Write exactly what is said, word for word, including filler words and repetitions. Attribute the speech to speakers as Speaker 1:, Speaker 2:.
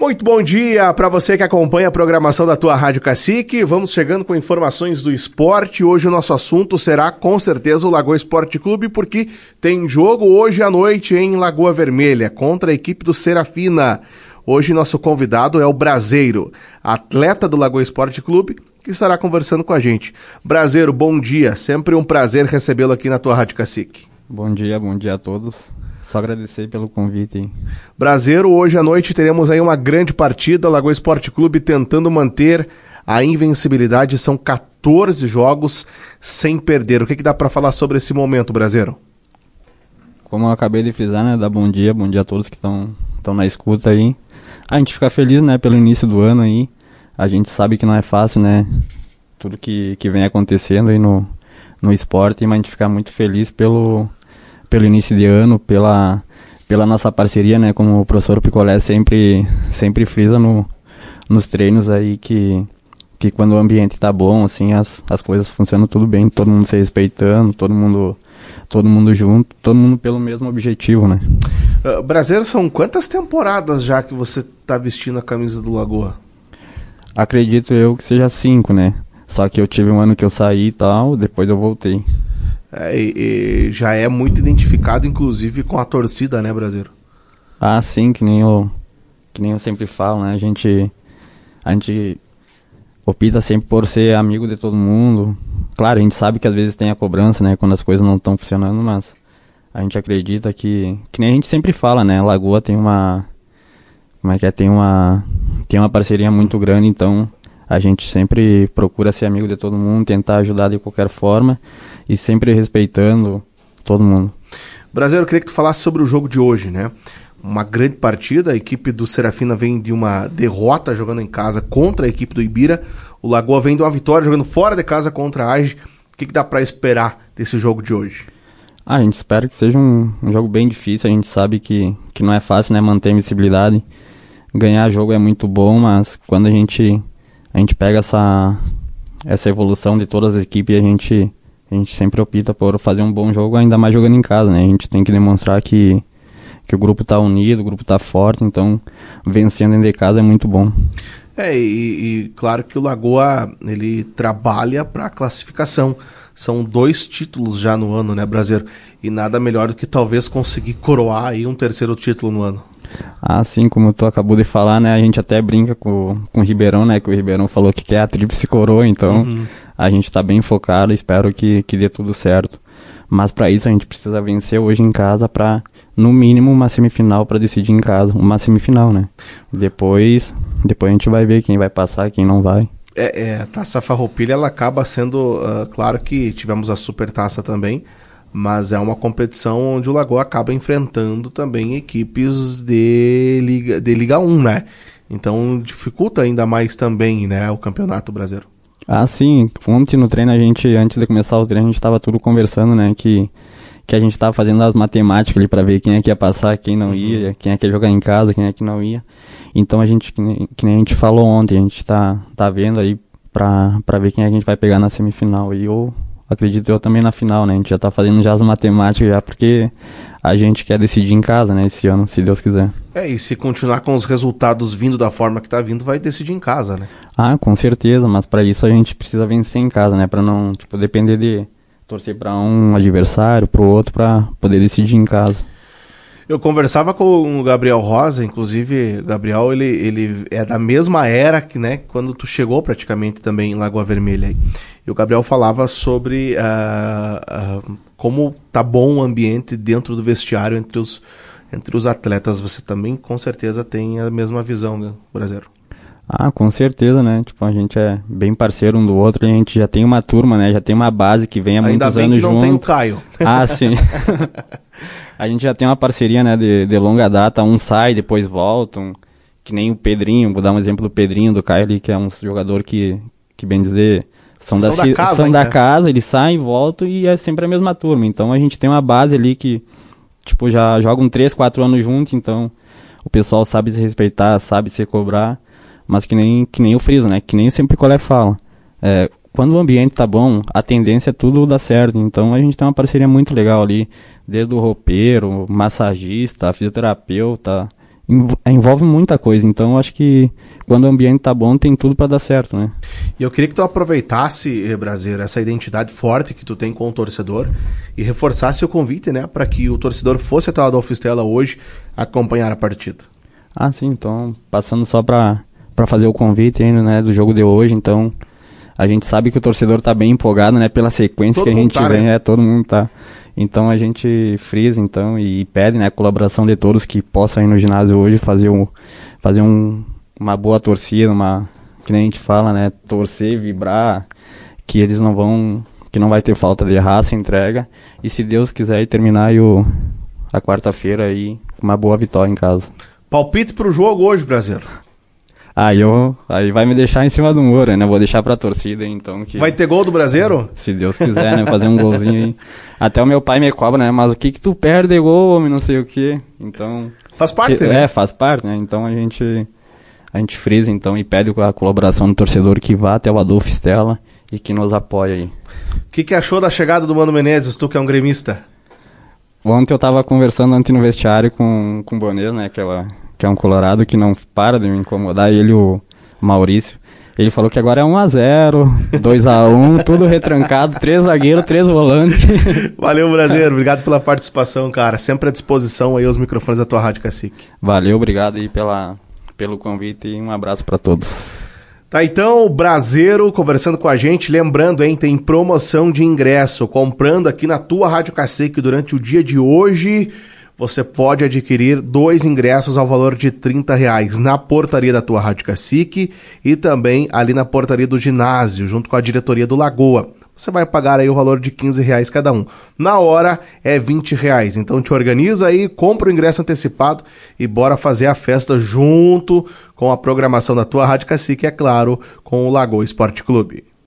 Speaker 1: Muito bom dia para você que acompanha a programação da tua Rádio Cacique. Vamos chegando com informações do esporte. Hoje o nosso assunto será com certeza o Lagoa Esporte Clube, porque tem jogo hoje à noite em Lagoa Vermelha contra a equipe do Serafina. Hoje nosso convidado é o Braseiro, atleta do Lagoa Esporte Clube, que estará conversando com a gente. Braseiro, bom dia. Sempre um prazer recebê-lo aqui na tua Rádio Cacique.
Speaker 2: Bom dia, bom dia a todos. Só agradecer pelo convite.
Speaker 1: Braseiro, hoje à noite teremos aí uma grande partida, Lagoa Esporte Clube tentando manter a invencibilidade, são quatorze jogos sem perder. O que, que dá para falar sobre esse momento, Braseiro?
Speaker 2: Como eu acabei de frisar, né, dá bom dia, bom dia a todos que estão na escuta aí. A gente fica feliz, né, pelo início do ano aí, a gente sabe que não é fácil, né, tudo que, que vem acontecendo aí no, no esporte, mas a gente fica muito feliz pelo... pelo início de ano, pela, pela nossa parceria, né, como o professor Picolé sempre, sempre frisa no, nos treinos aí, que, que quando o ambiente tá bom, assim, as, as coisas funcionam tudo bem, todo mundo se respeitando, todo mundo, todo mundo junto, todo mundo pelo mesmo objetivo, né.
Speaker 1: Uh, Braseiro, são quantas temporadas já que você tá vestindo a camisa do Lagoa?
Speaker 2: Acredito eu que seja cinco, né, só que eu tive um ano que eu saí e tal, depois eu voltei.
Speaker 1: É, e, e já é muito identificado, inclusive, com a torcida, né, Braseiro?
Speaker 2: Ah, sim, que nem eu, que nem eu sempre falo, né? A gente, a gente opta sempre por ser amigo de todo mundo. Claro, a gente sabe que às vezes tem a cobrança, né? Quando as coisas não estão funcionando, mas a gente acredita que, que nem a gente sempre fala, né? Lagoa tem uma, como é que é? Tem uma, tem uma parceria muito grande, então a gente sempre procura ser amigo de todo mundo, tentar ajudar de qualquer forma. E sempre respeitando todo mundo.
Speaker 1: Braseiro, eu queria que tu falasse sobre o jogo de hoje, né? Uma grande partida, a equipe do Serafina vem de uma derrota jogando em casa contra a equipe do Ibira. O Lagoa vem de uma vitória jogando fora de casa contra a Age. O que, que dá pra esperar desse jogo de hoje?
Speaker 2: Ah, a gente espera que seja um, um jogo bem difícil. A gente sabe que, que não é fácil, né, manter a visibilidade. Ganhar jogo é muito bom, mas quando a gente, a gente pega essa, essa evolução de todas as equipes, a gente... A gente sempre opta por fazer um bom jogo, ainda mais jogando em casa, né? A gente tem que demonstrar que, que o grupo tá unido, o grupo tá forte, então vencendo dentro de casa é muito bom.
Speaker 1: É, e, e claro que o Lagoa, ele trabalha para classificação. São dois títulos já no ano, né, Braseiro? E nada melhor do que talvez conseguir coroar aí um terceiro título no ano.
Speaker 2: Ah, sim, como tu acabou de falar, né? A gente até brinca com, com o Ribeirão, né? Que o Ribeirão falou que quer a tríplice coroa, então... Uhum. A gente tá bem focado, espero que, que dê tudo certo. Mas para isso a gente precisa vencer hoje em casa para, no mínimo, uma semifinal para decidir em casa. Uma semifinal, né? Depois, depois a gente vai ver quem vai passar, quem não vai.
Speaker 1: É, é a Taça Farroupilha, ela acaba sendo... Uh, claro que tivemos a Supertaça também, mas é uma competição onde o Lagoa acaba enfrentando também equipes de Liga, de Liga um, né? Então dificulta ainda mais também, né, o Campeonato Brasileiro.
Speaker 2: Ah, sim. Ontem no treino, a gente, antes de começar o treino, a gente tava tudo conversando, né, que, que a gente tava fazendo as matemáticas ali pra ver quem é que ia passar, quem não ia, quem é que ia jogar em casa, quem é que não ia. Então a gente, que nem, que nem a gente falou ontem, a gente tá, tá vendo aí pra, pra ver quem é que a gente vai pegar na semifinal. E eu acredito eu também na final, né, a gente já tá fazendo já as matemáticas já, porque a gente quer decidir em casa, né, esse ano, se Deus quiser.
Speaker 1: É, e se continuar com os resultados vindo da forma que tá vindo, vai decidir em casa, né?
Speaker 2: Ah, com certeza, mas para isso a gente precisa vencer em casa, né? Para não, tipo, depender de torcer para um adversário, pro outro, para poder decidir em casa.
Speaker 1: Eu conversava com o Gabriel Rosa, inclusive, o Gabriel, ele, ele é da mesma era que, né, quando tu chegou praticamente também em Lagoa Vermelha. E o Gabriel falava sobre uh, uh, como tá bom o ambiente dentro do vestiário entre os, entre os atletas. Você também, com certeza, tem a mesma visão, né, Braseiro?
Speaker 2: Ah, com certeza, né? Tipo, a gente é bem parceiro um do outro, e a gente já tem uma turma, né? Já tem uma base que vem há
Speaker 1: Ainda
Speaker 2: muitos
Speaker 1: bem
Speaker 2: anos
Speaker 1: que não
Speaker 2: junto.
Speaker 1: tem o Caio.
Speaker 2: Ah, sim. A gente já tem uma parceria, né, de, de longa data. Um sai, depois voltam. Que nem o Pedrinho, vou dar um exemplo do Pedrinho, do Caio ali, que é um jogador que, que bem dizer, são,
Speaker 1: são
Speaker 2: da,
Speaker 1: da casa,
Speaker 2: são
Speaker 1: hein,
Speaker 2: da
Speaker 1: cara?
Speaker 2: casa, eles saem, voltam e é sempre a mesma turma. Então a gente tem uma base ali que, tipo, já jogam três, quatro anos juntos, então o pessoal sabe se respeitar, sabe se cobrar. Mas que nem, que nem eu friso, né? Que nem eu sempre Picolé fala. É, quando o ambiente tá bom, a tendência é tudo dar certo. Então a gente tem uma parceria muito legal ali. Desde o roupeiro, massagista, fisioterapeuta. envolve muita coisa. Então, acho que quando o ambiente tá bom, tem tudo para dar certo, né?
Speaker 1: E eu queria que tu aproveitasse, Brasileiro, essa identidade forte que tu tem com o torcedor e reforçasse o convite, né, para que o torcedor fosse até o Adolfo Stella hoje acompanhar a partida.
Speaker 2: Ah, sim. Então, passando só para para fazer o convite ainda, né, do jogo de hoje. Então, a gente sabe que o torcedor tá bem empolgado, né, pela sequência todo que a gente tá, vem, né? É, todo mundo tá. Então a gente frisa então e pede, né, a colaboração de todos que possam ir no ginásio hoje fazer, um, fazer um, uma boa torcida, uma, que nem a gente fala, né, torcer, vibrar, que eles não vão, que não vai ter falta de raça, entrega, e se Deus quiser terminar aí o, a quarta-feira aí com uma boa vitória em casa.
Speaker 1: Palpite pro jogo hoje, brasileiro.
Speaker 2: Aí, eu, aí vai me deixar em cima do muro, né? Vou deixar pra torcida, então... Que,
Speaker 1: vai ter gol do brasileiro?
Speaker 2: Se Deus quiser, né? Fazer um golzinho aí. Até o meu pai me cobra, né? Mas o que que tu perde gol, homem? Não sei o quê. Então...
Speaker 1: Faz parte,
Speaker 2: se,
Speaker 1: né?
Speaker 2: É, faz parte, né? Então a gente... A gente frisa, então, e pede a colaboração do torcedor que vá até o Adolfo Stella e que nos apoie aí.
Speaker 1: O que que achou da chegada do Mano Menezes, tu que é um gremista?
Speaker 2: Ontem eu tava conversando antes no vestiário com, com o Bonês, né? Que é, que é um colorado que não para de me incomodar, e ele, o Maurício. Ele falou que agora é um a zero, dois a um, tudo retrancado, três zagueiros, três volantes.
Speaker 1: Valeu, brasileiro. Obrigado pela participação, cara. Sempre à disposição aí os microfones da tua Rádio Cacique.
Speaker 2: Valeu, obrigado aí pela, pelo convite e um abraço para todos.
Speaker 1: Tá, então, o Brasileiro conversando com a gente, lembrando, hein, tem promoção de ingresso, comprando aqui na tua Rádio Cacique durante o dia de hoje, você pode adquirir dois ingressos ao valor de trinta reais na portaria da tua Rádio Cacique e também ali na portaria do ginásio, junto com a diretoria do Lagoa. Você vai pagar aí o valor de quinze reais cada um. Na hora é vinte reais. Então te organiza aí, compra o ingresso antecipado e bora fazer a festa junto com a programação da tua Rádio Cacique, é claro, com o Lagoa Esporte Clube.